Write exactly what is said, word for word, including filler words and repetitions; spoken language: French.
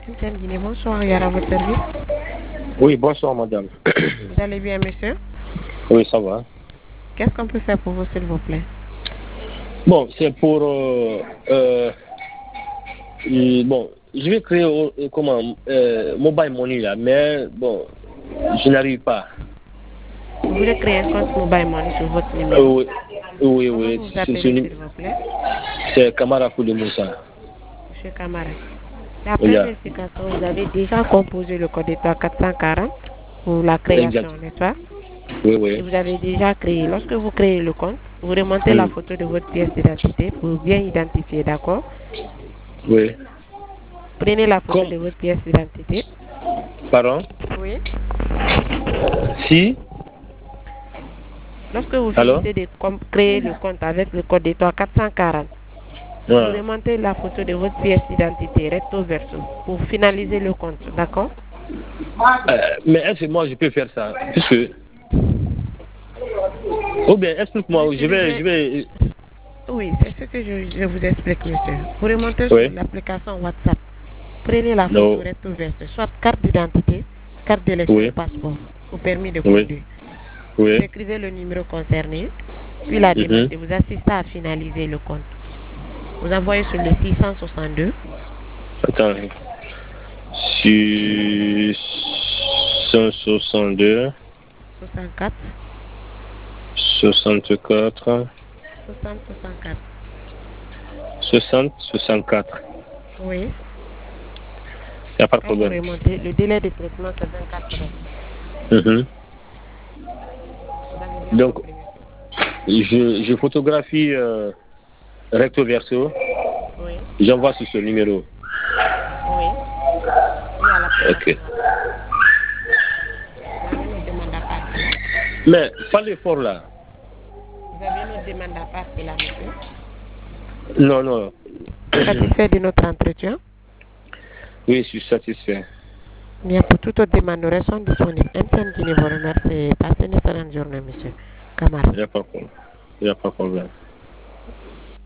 M T N Guinée, bonsoir, Yara, à votre service. Oui, bonsoir madame. Vous allez bien, monsieur? Oui, ça va. Qu'est-ce qu'on peut faire pour vous, s'il vous plaît? Bon, c'est pour... Euh, euh, euh, bon, je vais créer euh, comment euh, mobile money là, mais bon, je n'arrive pas. Vous voulez créer un compte mobile money sur votre Euh, numéro? oui, oui, Comment oui. vous vous C'est appelez, s'il vous plaît? c'est Kamara Koulé Moussa. Monsieur Camara. D'après Yeah. vérification, vous avez déjà composé le code étoile quatre cent quarante pour la création, Exact. n'est-ce pas? Oui, Et oui. vous avez déjà créé. Lorsque vous créez le compte, vous remontez la Mm. photo de votre pièce d'identité pour bien identifier, d'accord? Oui. Prenez la photo Comme... de votre pièce d'identité. Pardon? Oui. Si? Lorsque vous Alors? finissez de créer le compte avec le code étoile quatre cent quarante, vous Ah. remontez la photo de votre pièce d'identité recto verso pour finaliser le compte, d'accord? Euh, mais est-ce que moi je peux faire ça? Puisque... Ou bien, explique-moi, je vais... Je vais... Oui, c'est ce que je, je vous explique, monsieur. Vous remontez sur Oui. l'application WhatsApp. Prenez la photo Non. recto verso, soit carte d'identité, carte d'élection ou Oui. passeport, ou permis de Oui. conduire. Vous Oui. écrivez le numéro concerné, puis la demande Mhm. de vous assister à finaliser le compte. Vous envoyez sur le six cent soixante-deux. Attends. six cent soixante-deux, soixante-quatre. soixante-quatre, soixante soixante-quatre. soixante, soixante-quatre. Oui. Il n'y a pas de Quand vous problème. remontez, le délai de traitement c'est vingt-quatre heures. Mhm. Vous avez bien Donc, compris, monsieur. je, je photographie euh, recto verso, Oui. j'envoie sur ce numéro. Oui. Oui, à l'application Ok. WhatsApp. Vous avez une demande à part là. Mais, parlez fort là. Vous avez une autre demande à part là, monsieur. Non, non. Satisfait de notre entretien? Oui, je suis satisfait. Bien, pour toute autre demande, nous restons disponibles. M T N Guinée vous remercie. Passez une excellente journée, monsieur Camara. Il n'y a pas de problème. Il n'y a pas de problème.